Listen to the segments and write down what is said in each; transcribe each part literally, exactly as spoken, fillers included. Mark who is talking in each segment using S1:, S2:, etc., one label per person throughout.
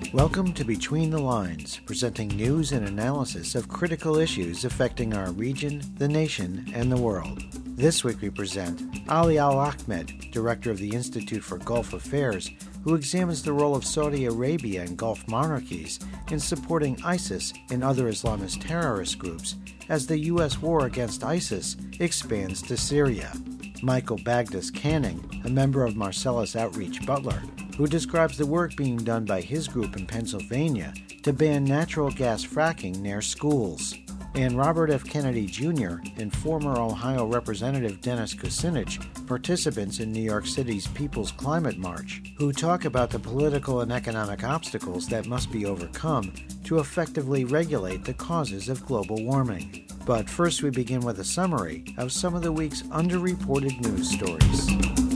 S1: Welcome to Between the Lines, presenting news and analysis of critical issues affecting our region, the nation, and the world. This week we present Ali Al-Ahmed, Director of the Institute for Gulf Affairs, who examines the role of Saudi Arabia and Gulf monarchies in supporting ISIS and other Islamist terrorist groups as the U S war against ISIS expands to Syria. Michael Bagdis Canning, a member of Marcellus Outreach Butler, who describes the work being done by his group in Pennsylvania to ban natural gas fracking near schools. And Robert F. Kennedy Junior and former Ohio Representative Dennis Kucinich, participants in New York City's People's Climate March, who talk about the political and economic obstacles that must be overcome to effectively regulate the causes of global warming. But first we begin with a summary of some of the week's underreported news stories.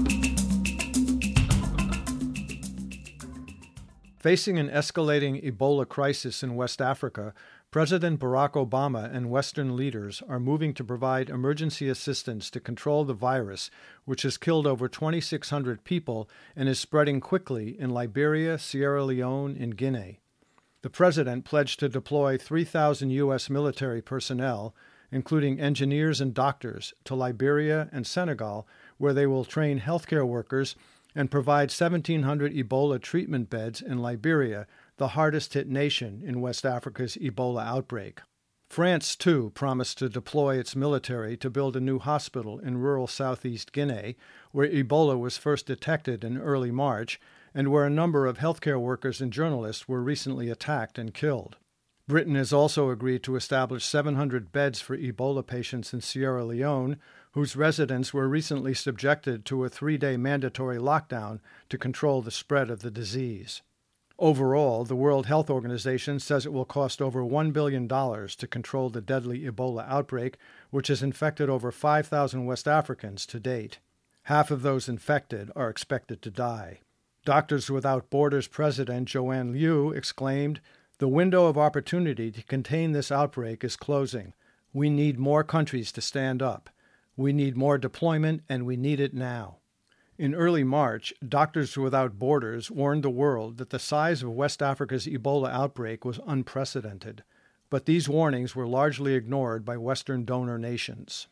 S2: Facing an escalating Ebola crisis in West Africa, President Barack Obama and Western leaders are moving to provide emergency assistance to control the virus, which has killed over twenty-six hundred people and is spreading quickly in Liberia, Sierra Leone, and Guinea. The president pledged to deploy three thousand U S military personnel, including engineers and doctors, to Liberia and Senegal, where they will train healthcare workers and provide seventeen hundred Ebola treatment beds in Liberia, the hardest-hit nation in West Africa's Ebola outbreak. France, too, promised to deploy its military to build a new hospital in rural southeast Guinea, where Ebola was first detected in early March, and where a number of healthcare workers and journalists were recently attacked and killed. Britain has also agreed to establish seven hundred beds for Ebola patients in Sierra Leone, whose residents were recently subjected to a three-day mandatory lockdown to control the spread of the disease. Overall, the World Health Organization says it will cost over one billion dollars to control the deadly Ebola outbreak, which has infected over five thousand West Africans to date. Half of those infected are expected to die. Doctors Without Borders President Joanne Liu exclaimed, "The window of opportunity to contain this outbreak is closing. We need more countries to stand up. We need more deployment, and we need it now." In early March, Doctors Without Borders warned the world that the size of West Africa's Ebola outbreak was unprecedented, but these warnings were largely ignored by Western donor nations.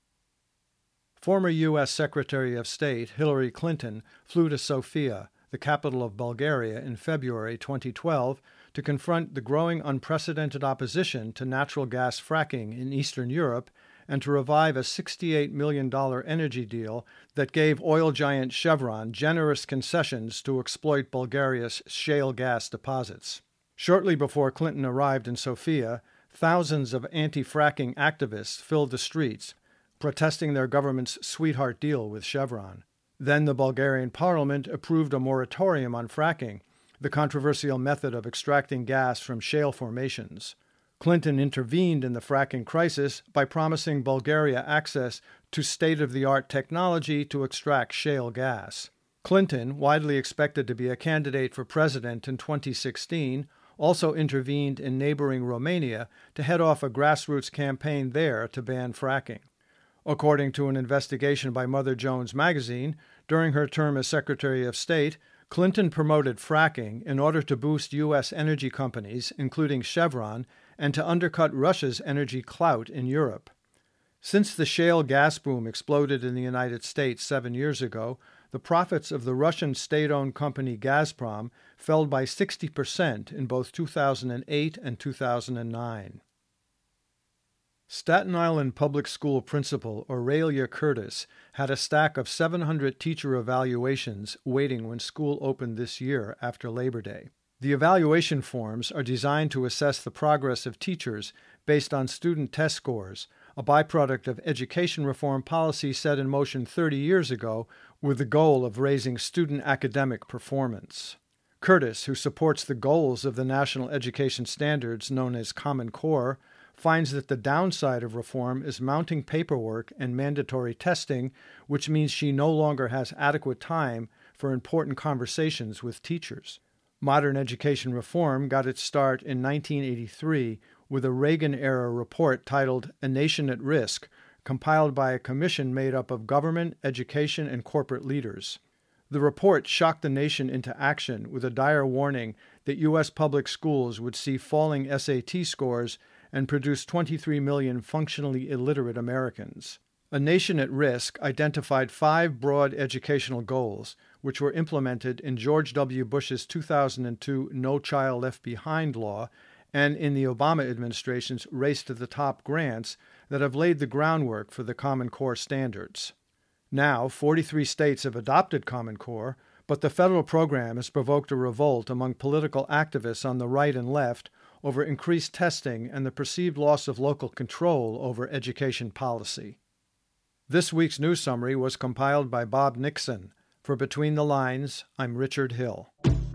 S2: Former U S Secretary of State Hillary Clinton flew to Sofia, the capital of Bulgaria, in February twenty twelve to confront the growing unprecedented opposition to natural gas fracking in Eastern Europe and to revive a sixty-eight million dollars energy deal that gave oil giant Chevron generous concessions to exploit Bulgaria's shale gas deposits. Shortly before Clinton arrived in Sofia, thousands of anti-fracking activists filled the streets, protesting their government's sweetheart deal with Chevron. Then the Bulgarian parliament approved a moratorium on fracking, the controversial method of extracting gas from shale formations. Clinton intervened in the fracking crisis by promising Bulgaria access to state-of-the-art technology to extract shale gas. Clinton, widely expected to be a candidate for president in twenty sixteen, also intervened in neighboring Romania to head off a grassroots campaign there to ban fracking. According to an investigation by Mother Jones magazine, during her term as Secretary of State, Clinton promoted fracking in order to boost U S energy companies, including Chevron, and to undercut Russia's energy clout in Europe. Since the shale gas boom exploded in the United States seven years ago, the profits of the Russian state-owned company Gazprom fell by sixty percent in both two thousand eight and two thousand nine. Staten Island public school principal Aurelia Curtis had a stack of seven hundred teacher evaluations waiting when school opened this year after Labor Day. The evaluation forms are designed to assess the progress of teachers based on student test scores, a byproduct of education reform policy set in motion thirty years ago with the goal of raising student academic performance. Curtis, who supports the goals of the national education standards known as Common Core, finds that the downside of reform is mounting paperwork and mandatory testing, which means she no longer has adequate time for important conversations with teachers. Modern education reform got its start in nineteen eighty-three with a Reagan-era report titled A Nation at Risk, compiled by a commission made up of government, education, and corporate leaders. The report shocked the nation into action with a dire warning that U S public schools would see falling S A T scores and produce twenty-three million functionally illiterate Americans. A Nation at Risk identified five broad educational goals, which were implemented in George W. Bush's two thousand two No Child Left Behind law and in the Obama administration's Race to the Top grants that have laid the groundwork for the Common Core standards. Now, forty-three states have adopted Common Core, but the federal program has provoked a revolt among political activists on the right and left over increased testing and the perceived loss of local control over education policy. This week's news summary was compiled by Bob Nixon. For Between the Lines, I'm Richard Hill.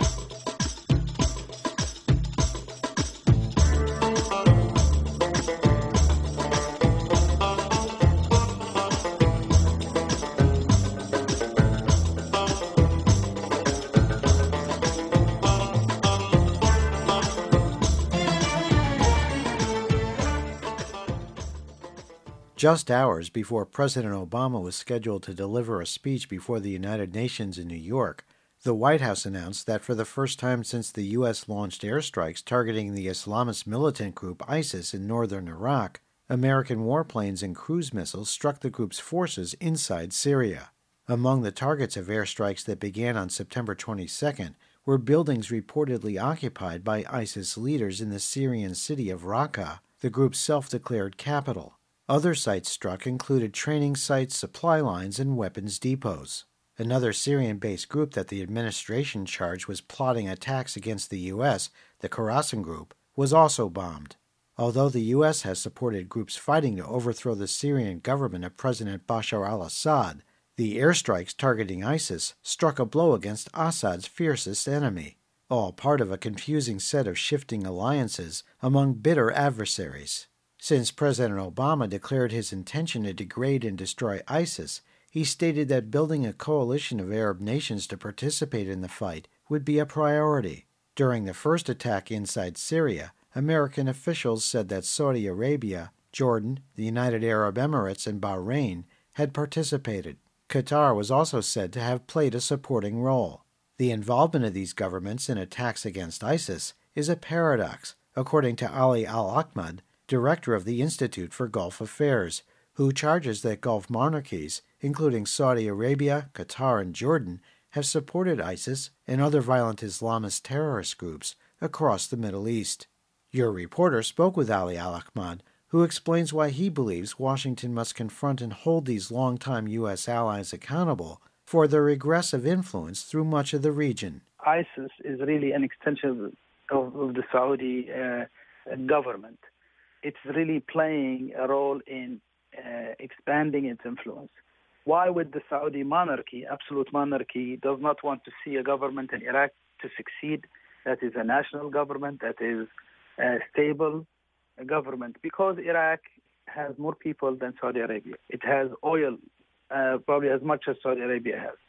S1: Just hours before President Obama was scheduled to deliver a speech before the United Nations in New York, the White House announced that for the first time since the U S launched airstrikes targeting the Islamist militant group ISIS in northern Iraq, American warplanes and cruise missiles struck the group's forces inside Syria. Among the targets of airstrikes that began on September twenty-second were buildings reportedly occupied by ISIS leaders in the Syrian city of Raqqa, the group's self-declared capital. Other sites struck included training sites, supply lines, and weapons depots. Another Syrian-based group that the administration charged was plotting attacks against the U S, the Khorasan Group, was also bombed. Although the U S has supported groups fighting to overthrow the Syrian government of President Bashar al-Assad, the airstrikes targeting ISIS struck a blow against Assad's fiercest enemy, all part of a confusing set of shifting alliances among bitter adversaries. Since President Obama declared his intention to degrade and destroy ISIS, he stated that building a coalition of Arab nations to participate in the fight would be a priority. During the first attack inside Syria, American officials said that Saudi Arabia, Jordan, the United Arab Emirates, and Bahrain had participated. Qatar was also said to have played a supporting role. The involvement of these governments in attacks against ISIS is a paradox, according to Ali Al-Ahmad, director of the Institute for Gulf Affairs, who charges that Gulf monarchies, including Saudi Arabia, Qatar, and Jordan, have supported ISIS and other violent Islamist terrorist groups across the Middle East. Your reporter spoke with Ali Al-Ahmad, who explains why he believes Washington must confront and hold these longtime U S allies accountable for their regressive influence through much of the region.
S3: ISIS is really an extension of, of the Saudi uh, government. It's really playing a role in uh, expanding its influence. Why would the Saudi monarchy, absolute monarchy, does not want to see a government in Iraq to succeed that is a national government, that is a stable government? Because Iraq has more people than Saudi Arabia. It has oil, uh, probably as much as Saudi Arabia has.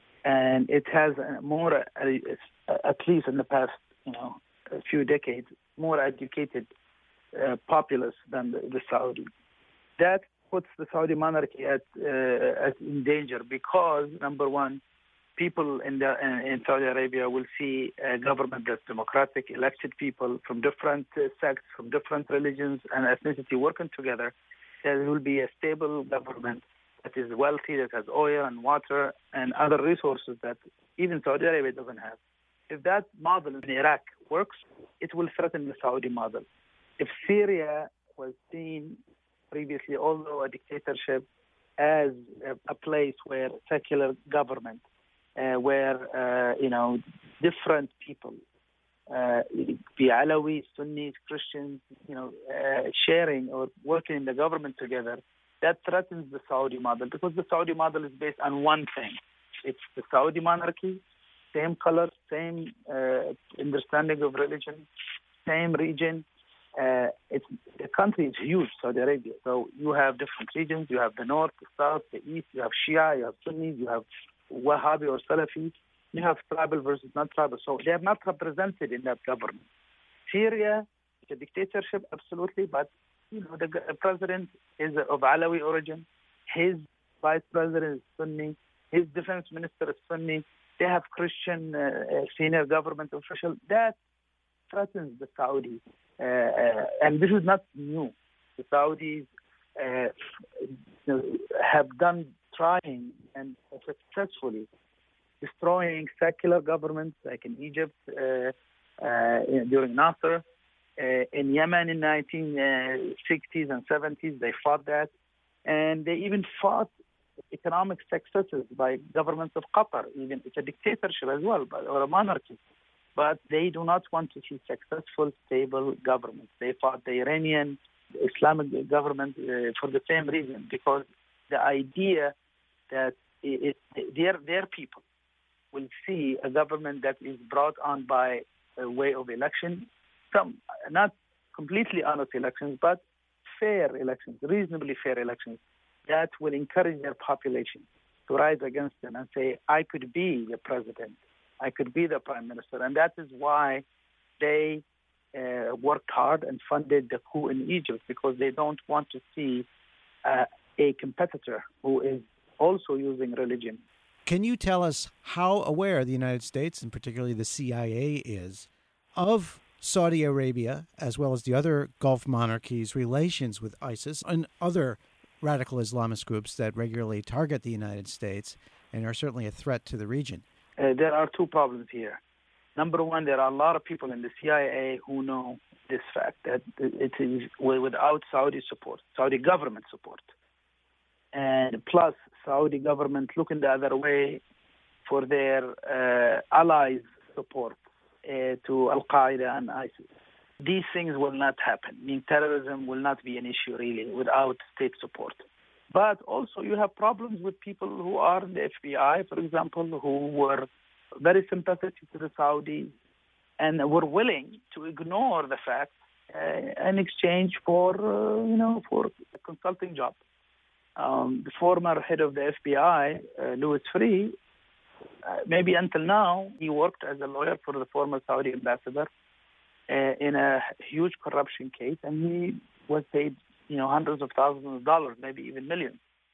S3: And it has more, uh, at least in the past, you know, a few decades, more educated Uh, populace than the, the Saudi. That puts the Saudi monarchy at, uh, at in danger because, number one, people in, the, uh, in Saudi Arabia will see a government that's democratic, elected people from different uh, sects, from different religions and ethnicity working together. There will be a stable government that is wealthy, that has oil and water and other resources that even Saudi Arabia doesn't have. If that model in Iraq works, it will threaten the Saudi model. If Syria was seen previously, although a dictatorship, as a, a place where secular government, uh, where, uh, you know, different people, uh, be Alawi, Sunnis, Christians, you know, uh, sharing or working in the government together, that threatens the Saudi model because the Saudi model is based on one thing. It's the Saudi monarchy, same color, same uh, understanding of religion, same region. Uh, it's, the country is huge, Saudi Arabia. So you have different regions. You have the north, the south, the east. You have Shia, you have Sunnis, you have Wahhabi or Salafi. You have tribal versus non-tribal. So they are not represented in that government. Syria is a dictatorship, absolutely, but you know the, the president is of Alawi origin. His vice president is Sunni. His defense minister is Sunni. They have Christian uh, senior government official. That threatens the Saudi. Uh, uh, and this is not new. The Saudis uh, you know, have done trying and successfully destroying secular governments like in Egypt uh, uh, during Nasser. Uh, in Yemen in nineteen sixties and seventies, they fought that. And they even fought economic successes by governments of Qatar. Even it's a dictatorship as well, but, or a monarchy. But they do not want to see successful, stable governments. They fought the Iranian Islamic government uh, for the same reason, because the idea that it, it, their their people will see a government that is brought on by a way of election, some not completely honest elections, but fair elections, reasonably fair elections, that will encourage their population to rise against them and say, I could be the president, I could be the prime minister. And that is why they uh, worked hard and funded the coup in Egypt, because they don't want to see uh, a competitor who is also using religion.
S1: Can you tell us how aware the United States, and particularly the C I A, is of Saudi Arabia, as well as the other Gulf monarchies' relations with ISIS and other radical Islamist groups that regularly target the United States and are certainly a threat to the region?
S3: Uh, there are two problems here. Number one, there are a lot of people in the C I A who know this fact, that it is without Saudi support, Saudi government support. And plus, Saudi government looking the other way for their uh, allies' support uh, to Al-Qaeda and ISIS. These things will not happen. I mean, terrorism will not be an issue, really, without state support. But also you have problems with people who are in the F B I, for example, who were very sympathetic to the Saudis and were willing to ignore the fact uh, in exchange for, uh, you know, for a consulting job. Um, the former head of the F B I, uh, Louis Freeh, uh, maybe until now, he worked as a lawyer for the former Saudi ambassador uh, in a huge corruption case, and he was paid, you know, hundreds of thousands of dollars, maybe even millions.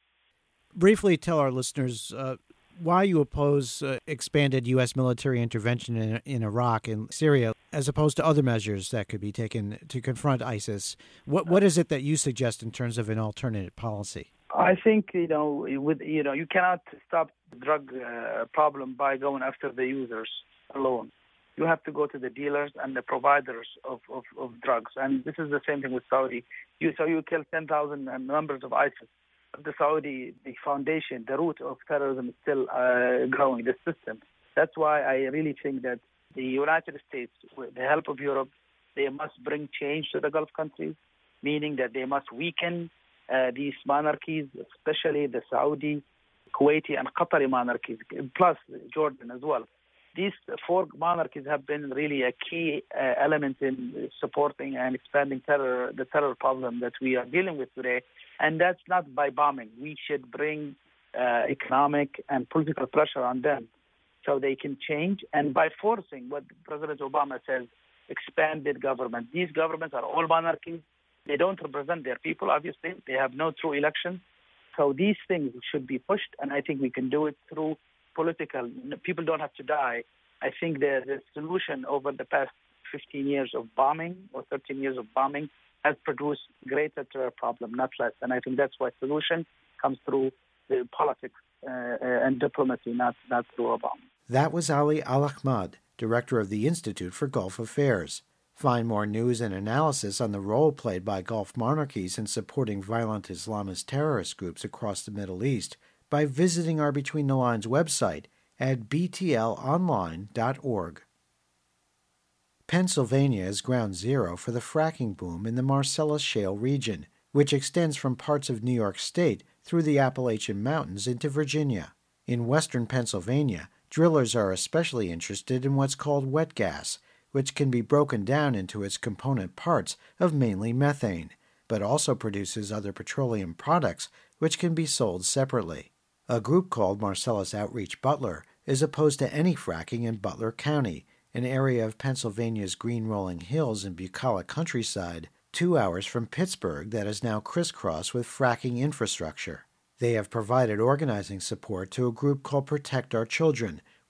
S1: Briefly tell our listeners uh, why you oppose uh, expanded U S military intervention in, in Iraq and Syria, as opposed to other measures that could be taken to confront ISIS. What What is it that you suggest in terms of an alternate policy?
S3: I think, you know, with you know, you cannot stop the drug uh, problem by going after the users alone. You have to go to the dealers and the providers of, of, of drugs. And this is the same thing with Saudi. You, so you kill ten thousand members of ISIS. The Saudi, the foundation, the root of terrorism is still uh, growing, the system. That's why I really think that the United States, with the help of Europe, they must bring change to the Gulf countries, meaning that they must weaken uh, these monarchies, especially the Saudi, Kuwaiti, and Qatari monarchies, plus Jordan as well. These four monarchies have been really a key uh, element in supporting and expanding terror, the terror problem that we are dealing with today. And that's not by bombing. We should bring uh, economic and political pressure on them so they can change. And by forcing what President Obama says, expanded government. These governments are all monarchies. They don't represent their people, obviously. They have no true elections. So these things should be pushed, and I think we can do it through political. People don't have to die. I think the, the solution over the past fifteen years of bombing or thirteen years of bombing has produced greater terror problem, not less. And I think that's why solution comes through the politics uh, and diplomacy, not, not through a bomb.
S1: That was Ali Al-Ahmad, director of the Institute for Gulf Affairs. Find more news and analysis on the role played by Gulf monarchies in supporting violent Islamist terrorist groups across the Middle East by visiting our Between the Lines website at b t l online dot org. Pennsylvania is ground zero for the fracking boom in the Marcellus Shale region, which extends from parts of New York State through the Appalachian Mountains into Virginia. In western Pennsylvania, drillers are especially interested in what's called wet gas, which can be broken down into its component parts of mainly methane, but also produces other petroleum products which can be sold separately. A group called Marcellus Outreach Butler is opposed to any fracking in Butler County, an area of Pennsylvania's green rolling hills and bucolic countryside, two hours from Pittsburgh that is now crisscrossed with fracking infrastructure. They have provided organizing support to a group called Protect Our Children,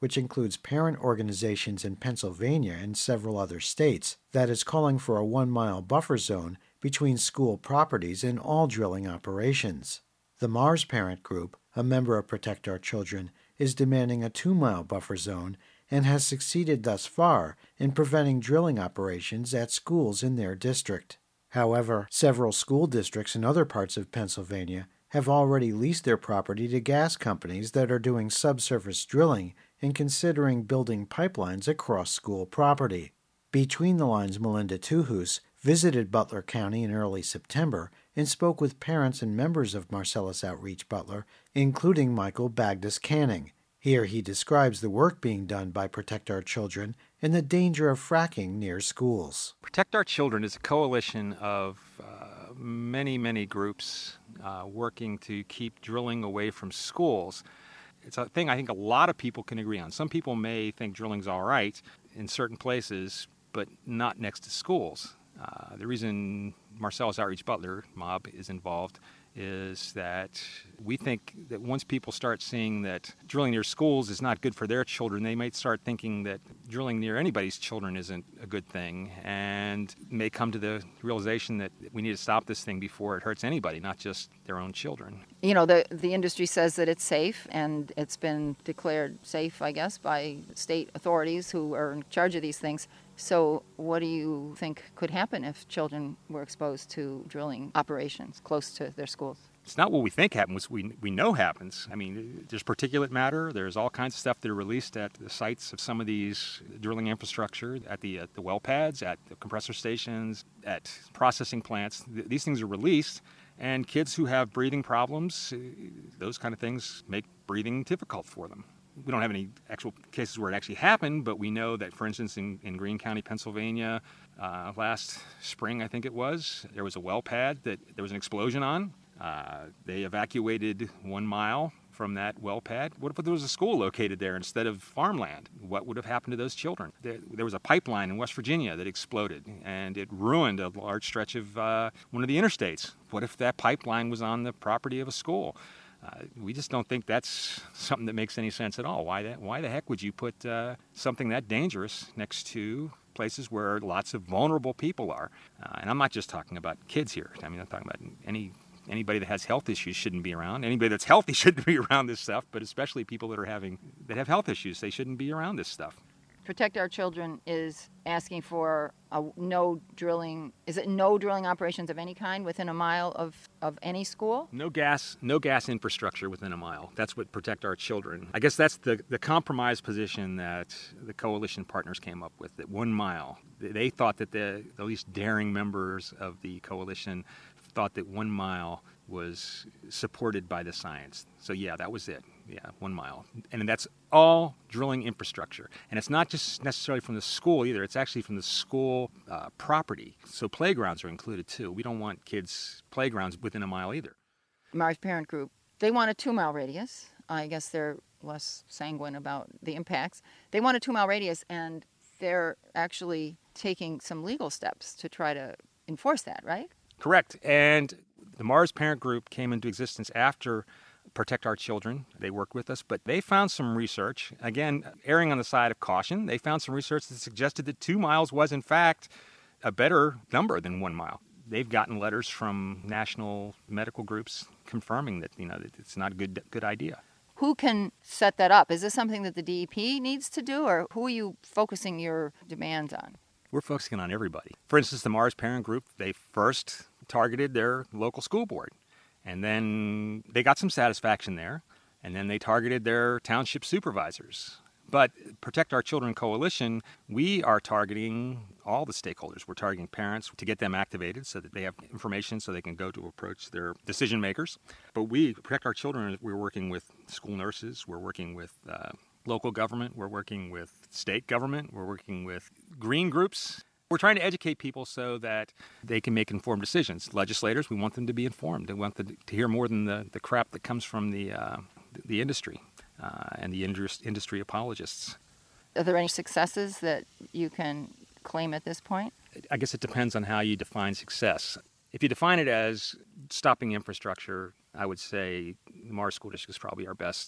S1: which includes parent organizations in Pennsylvania and several other states, that is calling for a one-mile buffer zone between school properties in all drilling operations. The Mars Parent Group, a member of Protect Our Children, is demanding a two-mile buffer zone and has succeeded thus far in preventing drilling operations at schools in their district. However, several school districts in other parts of Pennsylvania have already leased their property to gas companies that are doing subsurface drilling and considering building pipelines across school property. Between the Lines' Melinda Tuhus visited Butler County in early September and spoke with parents and members of Marcellus Outreach Butler, including Michael Bagdis Canning. Here he describes the work being done by Protect Our Children and the danger of fracking near schools.
S4: Protect Our Children is a coalition of uh, many, many groups uh, working to keep drilling away from schools. It's a thing I think a lot of people can agree on. Some people may think drilling's all right in certain places, but not next to schools. Uh, the reason Marcellus Outreach Butler, MOB, is involved is that we think that once people start seeing that drilling near schools is not good for their children, they might start thinking that drilling near anybody's children isn't a good thing, and may come to the realization that we need to stop this thing before it hurts anybody, not just their own children.
S5: You know, the, the industry says that it's safe, and it's been declared safe, I guess, by state authorities who are in charge of these things. So what do you think could happen if children were exposed to drilling operations close to their schools?
S4: It's not what we think happens. We we know happens. I mean, there's particulate matter. There's all kinds of stuff that are released at the sites of some of these drilling infrastructure, at the, at the well pads, at the compressor stations, at processing plants. These things are released, and kids who have breathing problems, those kind of things make breathing difficult for them. We don't have any actual cases where it actually happened, but we know that, for instance, in, in Greene County, Pennsylvania, uh, last spring, I think it was, there was a well pad that there was an explosion on. Uh, they evacuated one mile from that well pad. What if there was a school located there instead of farmland? What would have happened to those children? There, there was a pipeline in West Virginia that exploded, and it ruined a large stretch of uh, one of the interstates. What if that pipeline was on the property of a school? Uh, we just don't think that's something that makes any sense at all. Why the, why the heck would you put uh, something that dangerous next to places where lots of vulnerable people are? Uh, and I'm not just talking about kids here. I mean, I'm talking about any anybody that has health issues shouldn't be around. Anybody that's healthy shouldn't be around this stuff, but especially people that are having that have health issues, they shouldn't be around this stuff.
S5: Protect Our Children is asking for a no drilling, is it no drilling operations of any kind within a mile of, of any school?
S4: No gas, no gas infrastructure within a mile. That's what Protect Our Children. I guess that's the, the compromise position that the coalition partners came up with, that one mile. They thought that the, the least daring members of the coalition thought that one mile was supported by the science. So yeah, that was it. Yeah, one mile. And that's all drilling infrastructure. And it's not just necessarily from the school either. It's actually from the school uh, property. So playgrounds are included too. We don't want kids' playgrounds within a mile either.
S5: Mars Parent Group, they want a two-mile radius. I guess they're less sanguine about the impacts. They want a two-mile radius, and they're actually taking some legal steps to try to enforce that, right?
S4: Correct. And the Mars Parent Group came into existence after Protect Our Children. They worked with us, but they found some research, again, erring on the side of caution. They found some research that suggested that two miles was, in fact, a better number than one mile. They've gotten letters from national medical groups confirming that, you know, that it's not a good, good idea.
S5: Who can set that up? Is this something that the D E P needs to do, or who are you focusing your demands on?
S4: We're focusing on everybody. For instance, the Mars Parent Group, they first targeted their local school board. And then they got some satisfaction there, and then they targeted their township supervisors. But Protect Our Children Coalition, we are targeting all the stakeholders. We're targeting parents to get them activated so that they have information so they can go to approach their decision makers. But we, Protect Our Children, we're working with school nurses, we're working with uh, local government, we're working with state government, we're working with green groups. We're trying to educate people so that they can make informed decisions. Legislators, we want them to be informed. We want them to hear more than the, the crap that comes from the uh, the industry uh, and the industry apologists.
S5: Are there any successes that you can claim at this point?
S4: I guess it depends on how you define success. If you define it as stopping infrastructure, I would say the Mars School District is probably our best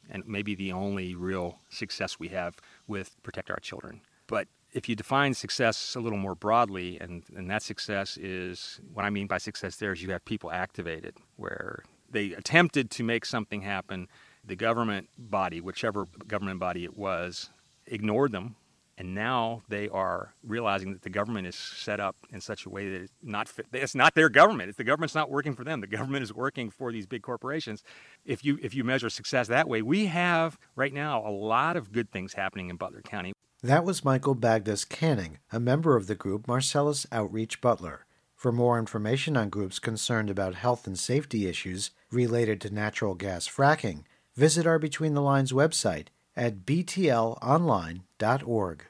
S4: and maybe the only real success we have with Protect Our Children. But if you define success a little more broadly, and, and that success is, what I mean by success there is you have people activated, where they attempted to make something happen. The government body, whichever government body it was, ignored them. And now they are realizing that the government is set up in such a way that it's not fit. It's not their government. It's the government's not working for them. The government is working for these big corporations. If you if you measure success that way, we have right now a lot of good things happening in Butler County.
S1: That was Michael Bagdas Canning, a member of the group Marcellus Outreach Butler. For more information on groups concerned about health and safety issues related to natural gas fracking, visit our Between the Lines website at b t l online dot org.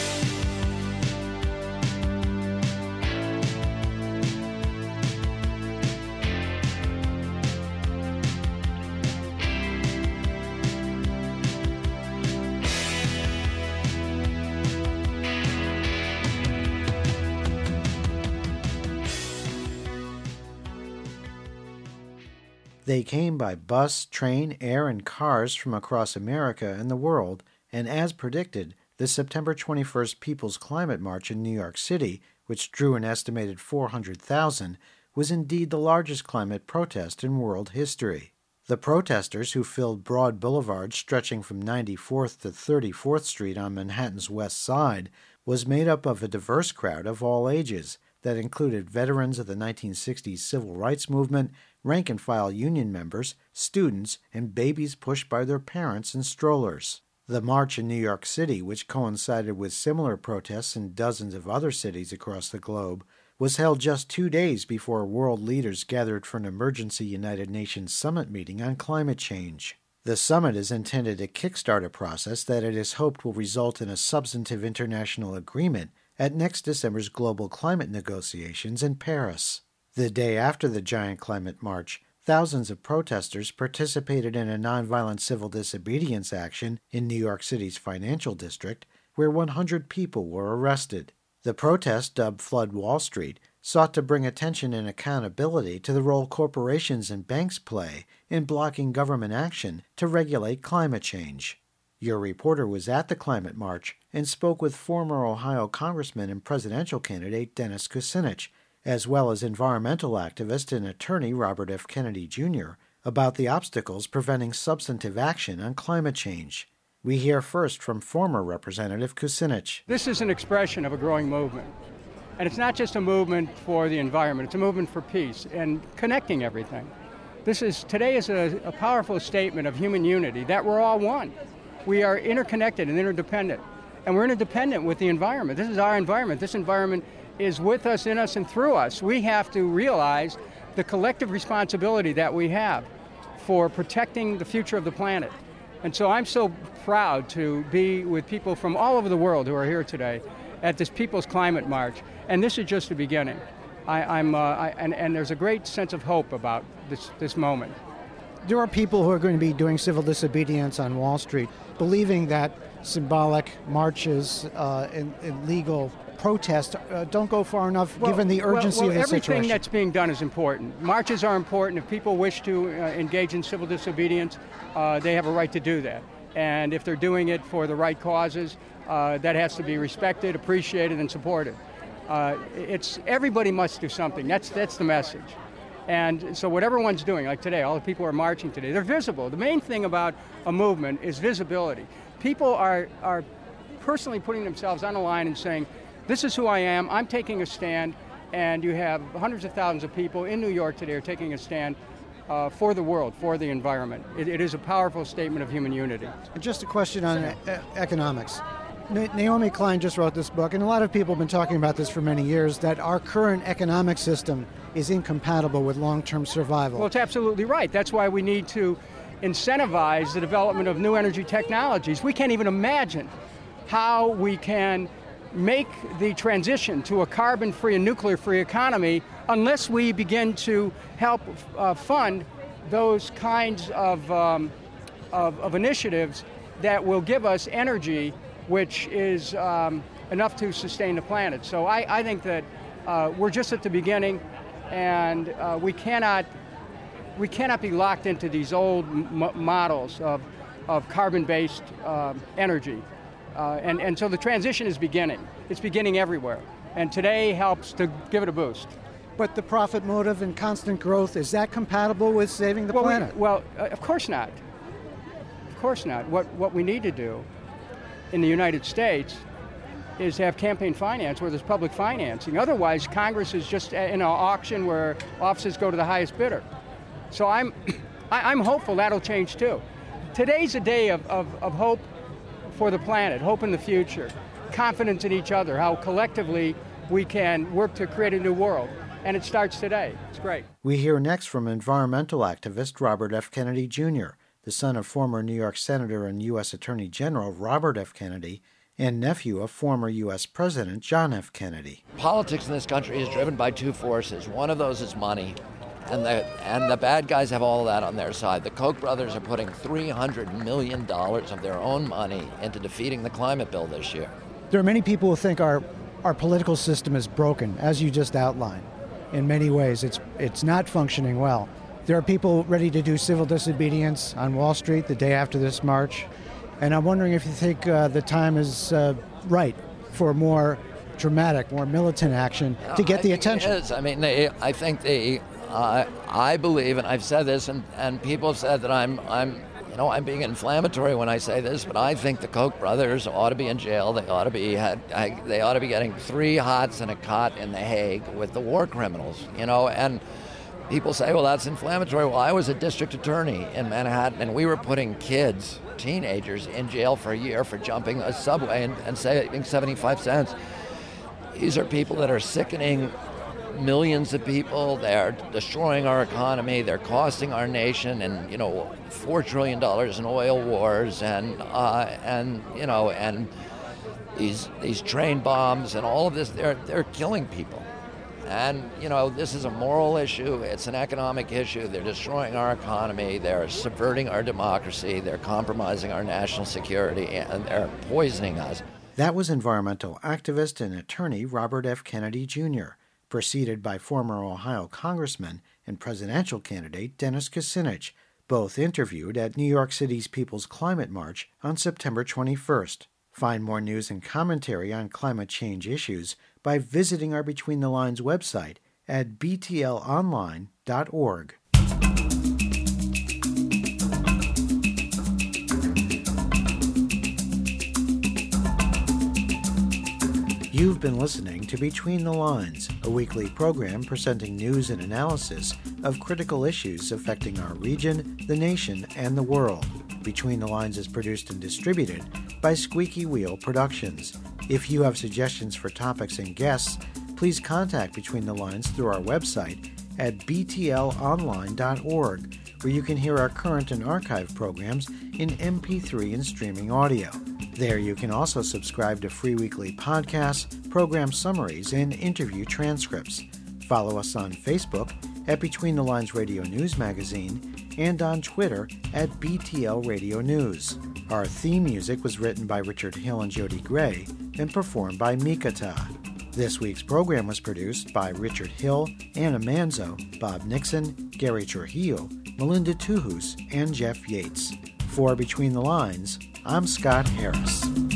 S1: They came by bus, train, air, and cars from across America and the world, and as predicted, the September twenty-first People's Climate March in New York City, which drew an estimated four hundred thousand, was indeed the largest climate protest in world history. The protesters, who filled broad boulevards stretching from ninety-fourth to thirty-fourth Street on Manhattan's West Side, was made up of a diverse crowd of all ages that included veterans of the nineteen sixties Civil Rights Movement, rank-and-file union members, students, and babies pushed by their parents in strollers. The march in New York City, which coincided with similar protests in dozens of other cities across the globe, was held just two days before world leaders gathered for an emergency United Nations summit meeting on climate change. The summit is intended to kickstart a process that it is hoped will result in a substantive international agreement at next December's global climate negotiations in Paris. The day after the giant climate march, thousands of protesters participated in a nonviolent civil disobedience action in New York City's financial district, where one hundred people were arrested. The protest, dubbed Flood Wall Street, sought to bring attention and accountability to the role corporations and banks play in blocking government action to regulate climate change. Your reporter was at the climate march and spoke with former Ohio Congressman and presidential candidate Dennis Kucinich, as well as environmental activist and attorney Robert F. Kennedy Junior, about the obstacles preventing substantive action on climate change. We hear first from former Representative Kucinich.
S6: This is an expression of a growing movement. And it's not just a movement for the environment, it's a movement for peace and connecting everything. This is, today is a, a powerful statement of human unity, that we're all one. We are interconnected and interdependent. And we're interdependent with the environment. This is our environment. This environment is with us, in us, and through us. We have to realize the collective responsibility that we have for protecting the future of the planet. And so I'm so proud to be with people from all over the world who are here today at this People's Climate March. And this is just the beginning. I, I'm, uh, I, and, and there's a great sense of hope about this, this moment.
S7: There are people who are going to be doing civil disobedience on Wall Street, believing that symbolic marches uh, and, and legal protests uh, don't go far enough, well, given the urgency
S6: well, well,
S7: of the
S6: everything
S7: situation.
S6: Everything that's being done is important. Marches are important. If people wish to uh, engage in civil disobedience, uh, they have a right to do that. And if they're doing it for the right causes, uh, that has to be respected, appreciated, and supported. Uh, it's everybody must do something. That's that's the message. And so what everyone's doing, like today, all the people who are marching today, they're visible. The main thing about a movement is visibility. People are are personally putting themselves on the line and saying, this is who I am, I'm taking a stand, and you have hundreds of thousands of people in New York today are taking a stand uh, for the world, for the environment. It, it is a powerful statement of human unity.
S7: Just a question on e- economics. Naomi Klein just wrote this book, and a lot of people have been talking about this for many years, that our current economic system is incompatible with long-term survival.
S6: Well, it's absolutely right. That's why we need to incentivize the development of new energy technologies. We can't even imagine how we can make the transition to a carbon-free and nuclear-free economy unless we begin to help uh, fund those kinds of, um, of, of initiatives that will give us energy which is um, enough to sustain the planet. So I, I think that uh, we're just at the beginning, and uh, we cannot we cannot be locked into these old m- models of of carbon-based uh, energy. Uh, and, and so the transition is beginning. It's beginning everywhere. And today helps to give it a boost.
S7: But the profit motive and constant growth, is that compatible with saving the
S6: well,
S7: planet?
S6: We, well, uh, of course not. Of course not. What, what we need to do in the United States is have campaign finance where there's public financing. Otherwise, Congress is just in an auction where offices go to the highest bidder. So I'm, I, I'm hopeful that'll change too. Today's a day of, of, of hope for the planet, hope in the future, confidence in each other, how collectively we can work to create a new world. And it starts today. It's great.
S1: We hear next from environmental activist Robert F. Kennedy Junior, the son of former New York Senator and U S Attorney General Robert F. Kennedy, and nephew of former U S President John F. Kennedy.
S8: Politics in this country is driven by two forces. One of those is money, and the and the bad guys have all of that on their side. The Koch brothers are putting three hundred million dollars of their own money into defeating the climate bill this year.
S7: There are many people who think our, our political system is broken, as you just outlined. In many ways, it's it's not functioning well. There are people ready to do civil disobedience on Wall Street the day after this march. And I'm wondering if you think uh, the time is uh, right for more dramatic, more militant action to get
S8: I
S7: the
S8: think
S7: attention.
S8: It is. I mean, they, I think they, uh, I believe, and I've said this, and, and people have said that I'm, I'm, you know, I'm being inflammatory when I say this, but I think the Koch brothers ought to be in jail. They ought to be had, I, they ought to be getting three hots and a cot in The Hague with the war criminals. You know, and people say, well, that's inflammatory. Well, I was a district attorney in Manhattan, and we were putting kids, teenagers, in jail for a year for jumping a subway and, and saving seventy-five cents. These are people that are sickening millions of people. They're destroying our economy. They're costing our nation, and you know, four trillion dollars in oil wars, and uh, and you know, and these these train bombs and all of this. They're they're killing people. And, you know, this is a moral issue. It's an economic issue. They're destroying our economy. They're subverting our democracy. They're compromising our national security, and they're poisoning us.
S1: That was environmental activist and attorney Robert F. Kennedy Junior, preceded by former Ohio Congressman and presidential candidate Dennis Kucinich, both interviewed at New York City's People's Climate March on September twenty-first. Find more news and commentary on climate change issues by visiting our Between the Lines website at b t l online dot org. You've been listening to Between the Lines, a weekly program presenting news and analysis of critical issues affecting our region, the nation, and the world. Between the Lines is produced and distributed by Squeaky Wheel Productions. If you have suggestions for topics and guests, please contact Between the Lines through our website at b t l online dot org, where you can hear our current and archive programs in M P three and streaming audio. There you can also subscribe to free weekly podcasts, program summaries, and interview transcripts. Follow us on Facebook at Between the Lines Radio News Magazine and on Twitter at B T L Radio News. Our theme music was written by Richard Hill and Jody Gray and performed by Mikata. This week's program was produced by Richard Hill, Anna Manzo, Bob Nixon, Gary Trujillo, Melinda Tuhus, and Jeff Yates. For Between the Lines, I'm Scott Harris.